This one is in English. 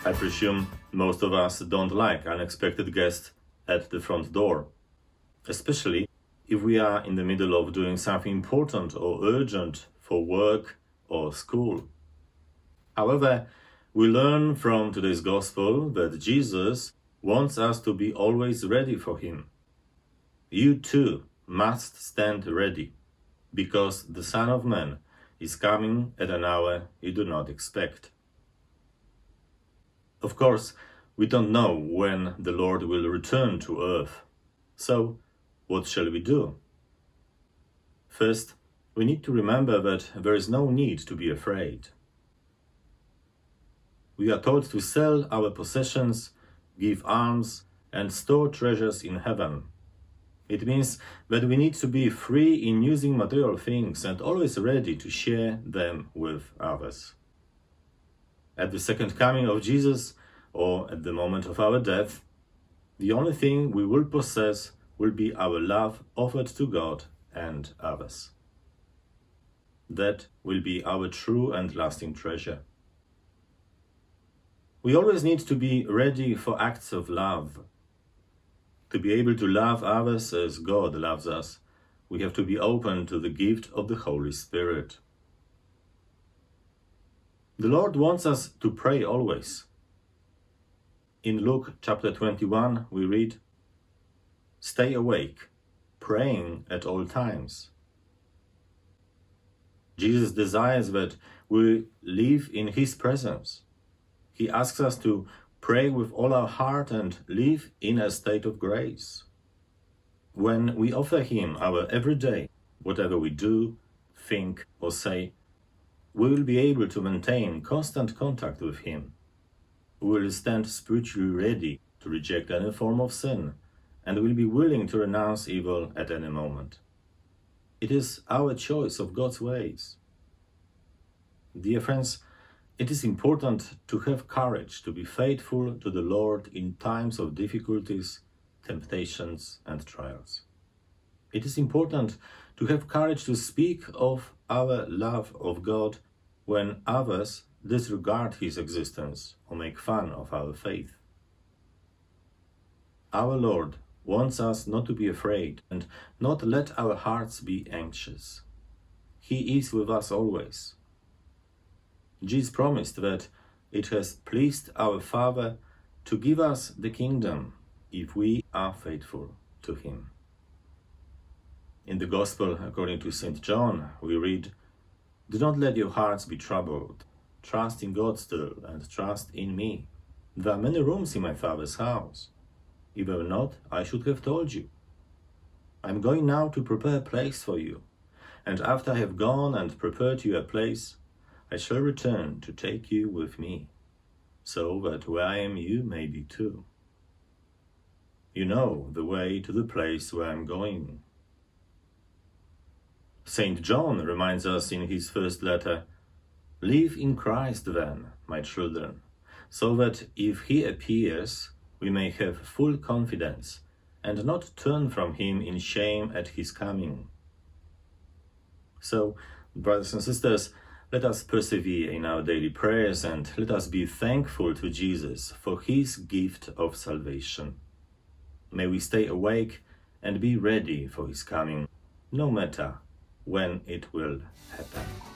I presume most of us don't like unexpected guests at the front door, especially if we are in the middle of doing something important or urgent for work or school. However, we learn from today's gospel that Jesus wants us to be always ready for him. You too must stand ready, because the Son of Man is coming at an hour you do not expect. Of course, we don't know when the Lord will return to earth. So, what shall we do? First, we need to remember that there is no need to be afraid. We are told to sell our possessions, give alms, and store treasures in heaven. It means that we need to be free in using material things and always ready to share them with others. At the second coming of Jesus, or at the moment of our death, the only thing we will possess will be our love offered to God and others. That will be our true and lasting treasure. We always need to be ready for acts of love. To be able to love others as God loves us, we have to be open to the gift of the Holy Spirit. The Lord wants us to pray always. In Luke chapter 21, we read, "Stay awake, praying at all times." Jesus desires that we live in his presence. He asks us to pray with all our heart and live in a state of grace. When we offer him our everyday, whatever we do, think, or say, we will be able to maintain constant contact with him. We will stand spiritually ready to reject any form of sin, and will be willing to renounce evil at any moment. It is our choice of God's ways. Dear friends, it is important to have courage to be faithful to the Lord in times of difficulties, temptations, and trials. It is important to have courage to speak of our love of God when others disregard his existence or make fun of our faith. Our Lord wants us not to be afraid and not let our hearts be anxious. He is with us always. Jesus promised that it has pleased our Father to give us the kingdom if we are faithful to him. In the Gospel according to St. John, we read, "Do not let your hearts be troubled. Trust in God still, and trust in me. There are many rooms in my Father's house. If there were not, I should have told you. I am going now to prepare a place for you, and after I have gone and prepared you a place, I shall return to take you with me, so that where I am you may be too. You know the way to the place where I am going." St. John reminds us in his first letter, "Live in Christ then, my children, so that if he appears, we may have full confidence and not turn from him in shame at his coming." So, brothers and sisters, let us persevere in our daily prayers and let us be thankful to Jesus for his gift of salvation. May we stay awake and be ready for his coming, no matter when it will happen.